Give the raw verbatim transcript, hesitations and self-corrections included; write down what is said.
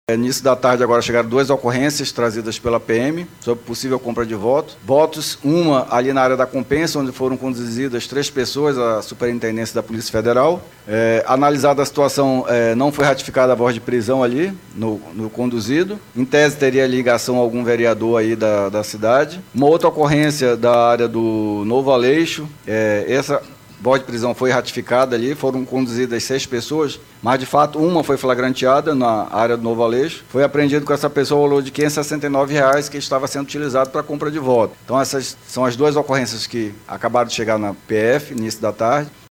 É, início da tarde agora chegaram duas ocorrências trazidas pela P M sobre possível compra de votos. Votos, uma ali na área da Compensa, onde foram conduzidas três pessoas à Superintendência da Polícia Federal. É, analisada a situação, é, não foi ratificada a voz de prisão ali, no, no conduzido. Em tese, teria ligação a algum vereador aí da, da cidade. Uma outra ocorrência da área do Novo Aleixo, é, essa voz de prisão foi ratificada ali, foram conduzidas seis pessoas, mas de fato uma foi flagranteada na área do Novo Aleixo. Foi apreendido com essa pessoa o valor de quinhentos e sessenta e nove reais que estava sendo utilizado para compra de voto. Então essas são as duas ocorrências que acabaram de chegar na P F, início da tarde.